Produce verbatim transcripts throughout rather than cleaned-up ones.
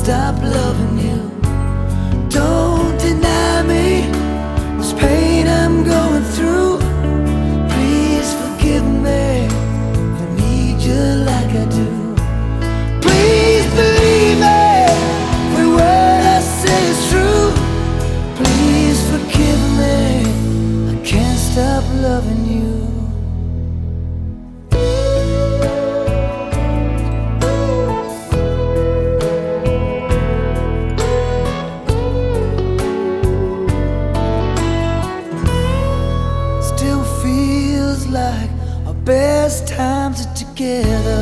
stop loving you. Don't deny me this pain I'm going through. Please forgive me if I need you like I do. Please believe me, every word I say is true. Please forgive me, I can't stop loving you. Like our best times are together.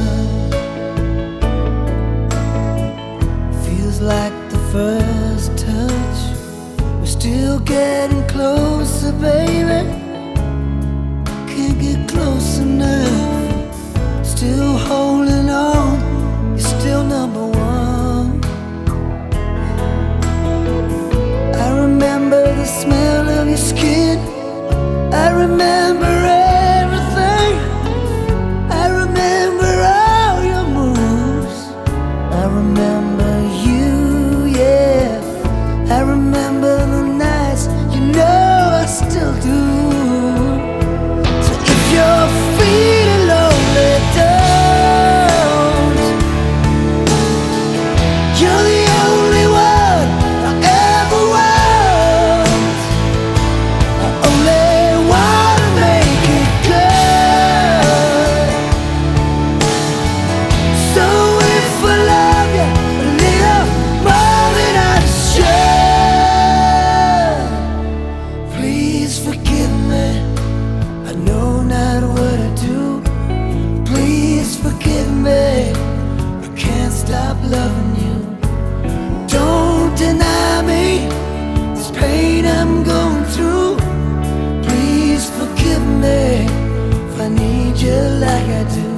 Feels like the first touch. We're still getting closer, baby. Can't get close enough. Still holding on. You're still number one. I remember the smell of your skin. I remember it. I remember you, yeah. I remember the nights, you know I still do. So if you're feeling lonely, don't. You're the only one I ever want. I only wanna make it good. So if I love you a little more than I should, please forgive me. I know not what I do. Please forgive me, I can't stop loving you. Don't deny me this pain I'm going through. Please forgive me if I need you like I do.